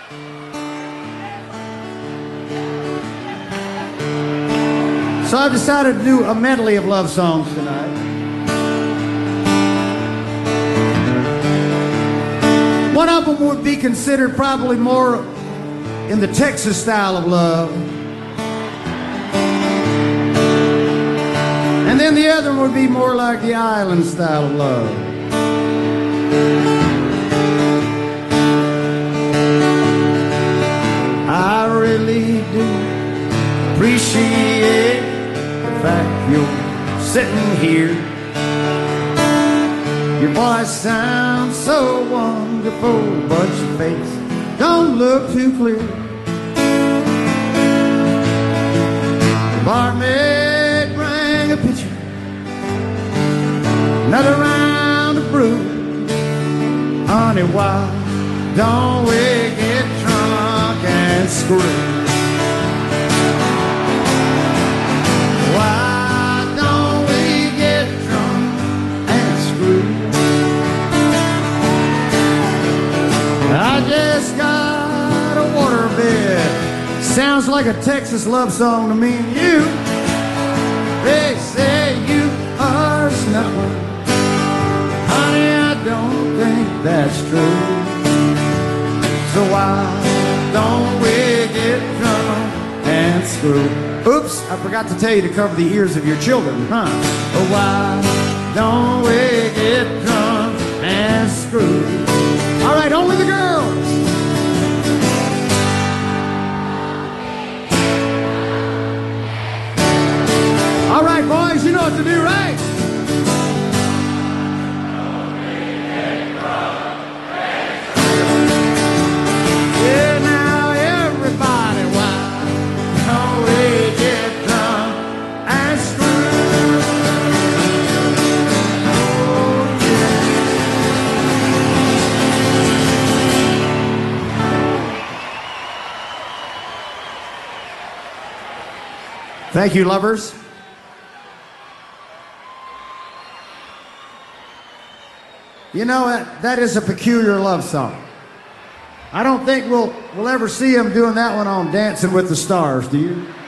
So I've decided to do a medley of love songs tonight. One of them would be considered probably more in the Texas style of love. And then the other one would be more like the island style of love. I really do appreciate the fact you're sitting here. Your voice sounds so wonderful, but your face don't look too clear. The barmaid bring a pitcher, another round of brew. Honey, why don't we get drunk and screw? Why don't we get drunk and screw? I just got a waterbed. Sounds like a Texas love song to me and you. They say you are snuffling. Honey, I don't think that's true. So why don't we get drunk and screw? Oops, I forgot to tell you to cover the ears of your children, huh? Oh, why don't we get drunk and screw? All right, only the girls. All right, boys, you know what to do, right? Yeah, now everybody, why don't we get drunk and screw? Oh, yeah. Thank you, lovers. You know, that is a peculiar love song. I don't think we'll ever see them doing that one on Dancing with the Stars, do you?